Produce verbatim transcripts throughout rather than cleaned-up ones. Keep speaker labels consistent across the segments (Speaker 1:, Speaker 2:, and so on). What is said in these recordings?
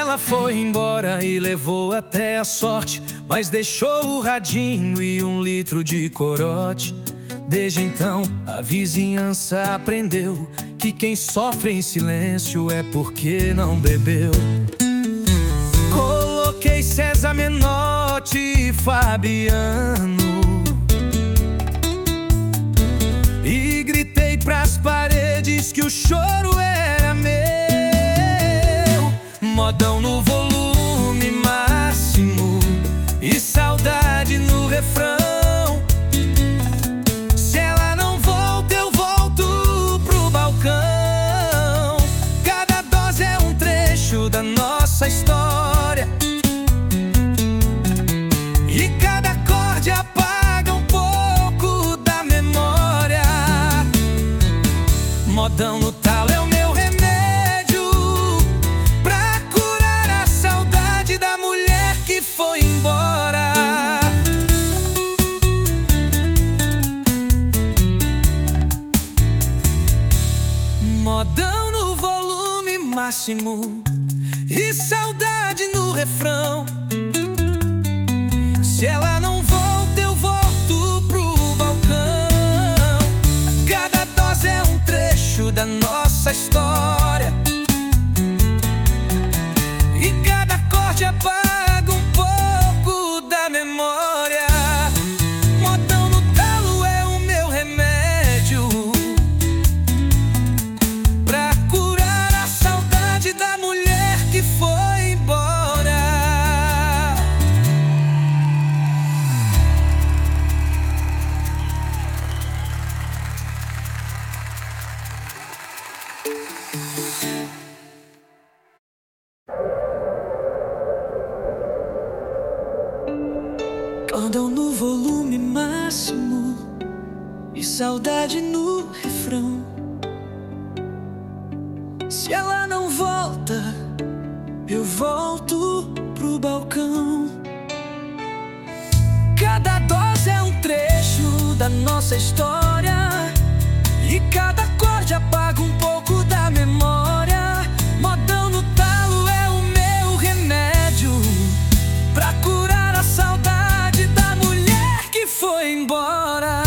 Speaker 1: Ela foi embora e levou até a sorte, mas deixou o radinho e um litro de corote. Desde então a vizinhança aprendeu que quem sofre em silêncio é porque não bebeu. Coloquei César Menotti e Fabiano e gritei pras paredes que o choro era meu. Modão no volume máximo e saudade no refrão. Se ela não volta, eu volto pro balcão. Cada dose é um trecho da nossa história e cada acorde apaga um pouco da memória. Modão no talo é o meu remédio pra curar a saudade da mulher que foi embora. Modão no volume máximo e saudade no refrão. Se ela não volta, eu volto pro balcão. Cada dose é um trecho da nossa história e cada acorde apaga um pouco da memória. Modão no talo é o meu remédio pra curar a saudade da mulher que foi embora. Modão no volume máximo e saudade no refrão. Se ela não volta, eu volto pro balcão. Cada dose é um trecho da nossa história e cada acorde apaga um pouco da memória. Modão no talo é o meu remédio pra curar a saudade da mulher que foi embora.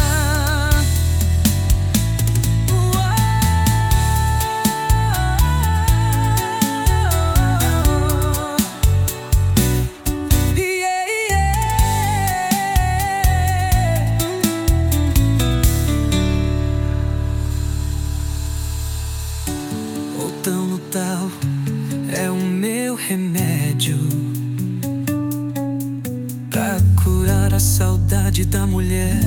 Speaker 1: Modão no talo é o meu remédio pra curar a saudade da mulher